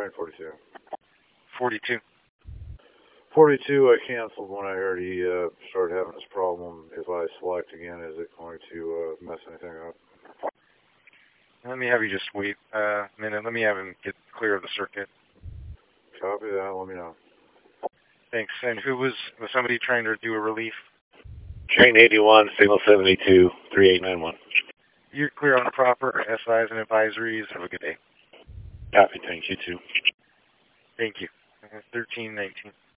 train 42. 42. 42, I canceled when I heard he started having this problem. If I select again, is it going to mess anything up? Let me have you just wait a minute. Let me have him get clear of the circuit. Copy that. Let me know. Thanks. And who was somebody trying to do a relief? Train 81, signal 72, 3891. You're clear on the proper SIs and advisories. Have a good day. Copy. Thank you, too. Thank you. 1319.